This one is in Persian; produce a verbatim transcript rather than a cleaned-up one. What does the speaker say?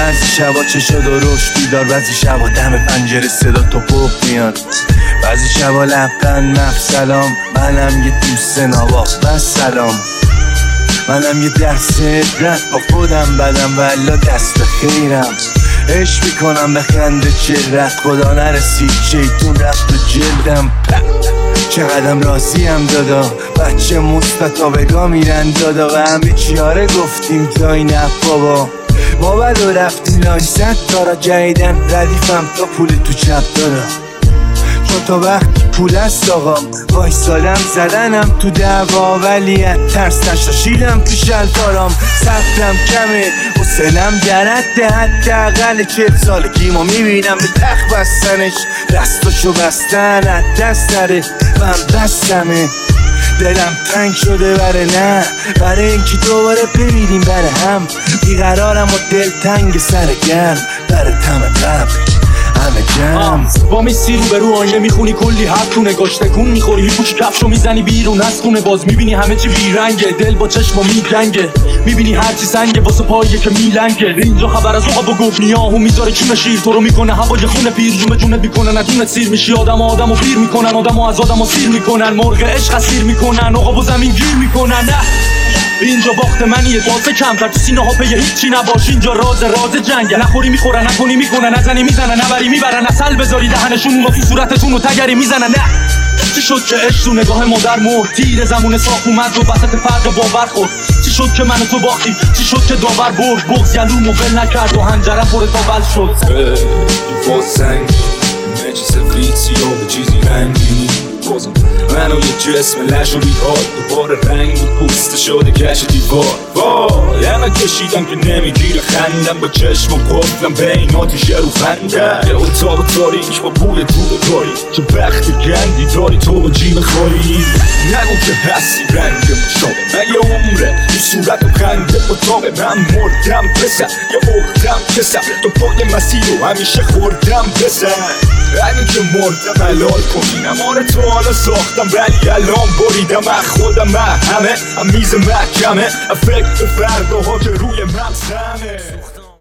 بعضی شبا چشا درشت بیدار، بعضی شبا دم پنجره صدا تو پوپ میاد، بعضی شبا لبخند نفس سلام. منم یه دوست نابا بس سلام، منم یه دست رد با خودم بدم والا دست به خیرم. عشق میکنم به خنده چهرت، خدا نرسید شیطون رفت تو جلدم. چقدرم راضیم دادا، بچه مصطفی بگا میرن دادا و همه چیاره گفتیم دای نه بابا. ما بدو رفتیم لایست دارا جدیدن ردیفم تا پول تو چپ دارا، چون تا وقتی پول است آقا وایسادم زدنم تو دعوا، ولی از ترس نشاشیدم تو شلوارام. سختم کمه حسنم درده، حداقل چهل سالگی ما میبینم به تخت بستنش، دستاشو بستن از دست نره من بستمه. دلم تنگ شده بره نه برای اینکه دوباره بمیریم بره هم، بیقرارم و دل تنگ سر گرم بره تم قبل همه جمع. با میسی رو به رو آینه میخونی کلی حرفونه، گشته کون میخوری پوچ کفشو میزنی بیرون از خونه، باز میبینی همه چی بیرنگه، دل با چشم میجنگه، میبینی هرچی سنگه واسه پایه که میلنگه. اینجا خبر از عقب و گفت نیاهو میذاره چون شیر تو رو میکنه هوای خونه پیر، جون به جونت میکنه ندونت سیر میشی، آدم آدمو پیر میکنن، آدمو از آدمو سیر میکنن، مرغ عشق اسیر میکنن، عقب و زمین گیر میکنن. نه اینجا باخت منیه تازه کمتر تو سینه ها پی هیچی نباش، اینجا راز راز جنگه، نخوری میخورن نکنی میکنن، نزنی میزنن نبری میبرن، اصل بذاری دهنشون اونو تو صورتتون رو تگری میزنن. نه چی شد که عشق تو نگاه مادر مرد، تیر زمون ساخت اومد و وسط فرق باور خورد، چی شد که من و تو باختیم، چی شد که داور برد، بغض گلومو ول نکرد و هنجرم پر تاول شد. با سنگ مچ سفید سیاه به چیزی رنگینی بازم منو یه جسم لش و بیهاد، دوباره رنگ پوسته شده کش دیوار. وای همه کشیدم که نمیگیره خندم، با چشم و قفلم بین آتیشه رو خندم، یه اتاق تاریک با بوی دود داری، چه بخت گندی داری تو با جیب خاری. نگو که هستی رنگ مشابه من یه عمره تو صورت و خنده اتاق من مردم پسر، یه اختم کسر تو پای مسیر رو همیشه خوردم پسر. اگه که مردم حلال کنی نماره تو حالا ساختم ولی الان بریدم از خودم، من همه هم میز محکمه فکر به فرداها که روی مغزمه.